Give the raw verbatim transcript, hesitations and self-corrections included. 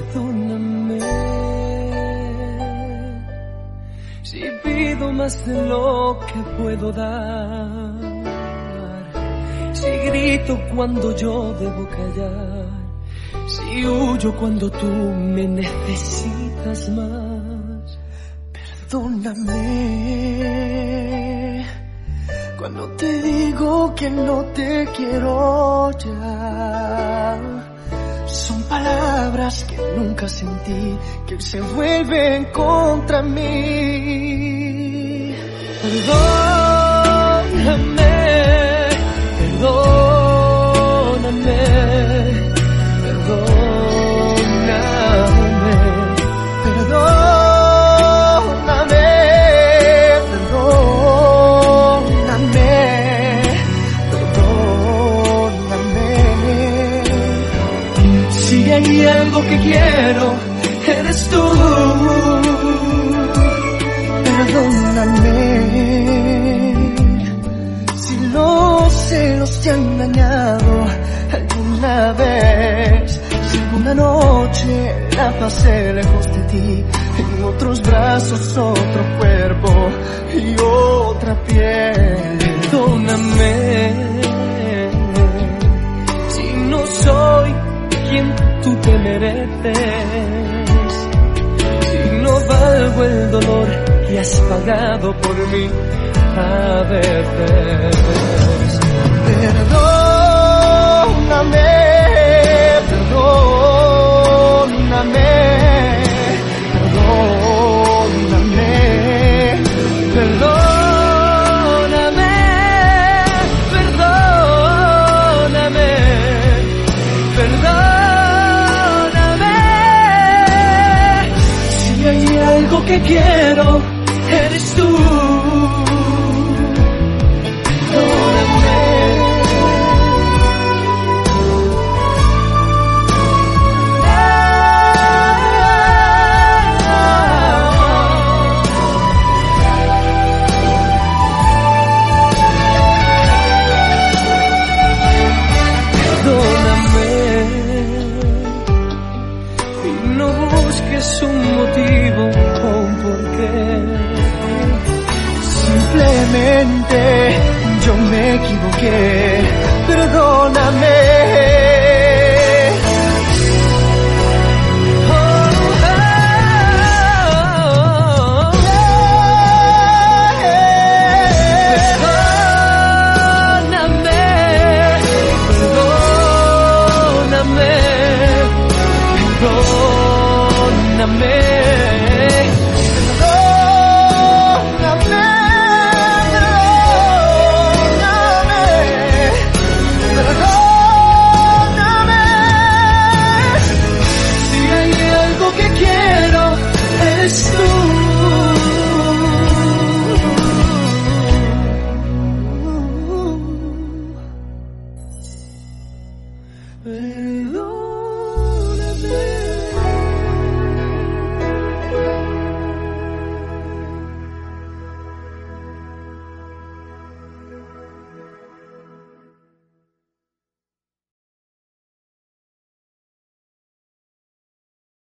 Perdóname si pido más de lo que puedo dar, si grito cuando yo debo callar, si huyo cuando tú me necesitas más. Perdóname cuando te digo que no te quiero ya. Son palabras que nunca sentí, que se vuelven contra mí. Perdóname, perdóname, perdóname, perdóname, perdóname, perdóname. Si hay algo que quiero, eres tú. Perdóname si los celos te han dañado alguna vez, si alguna noche la pasé lejos de ti, en otros brazos, otro cuerpo y otra piel. Perdóname si no soy quien tú te mereces, si no valgo el dolor que has pagado por mí a veces. Perdóname, perdóname, perdóname, perdóname, perdóname, perdóname. Si hay algo que quiero, eres tú. Es un motivo o un porqué. Simplemente yo me equivoqué. Perdóname. Perdóname, perdóname, perdóname, perdóname. si hay algo que quiero, eres tú.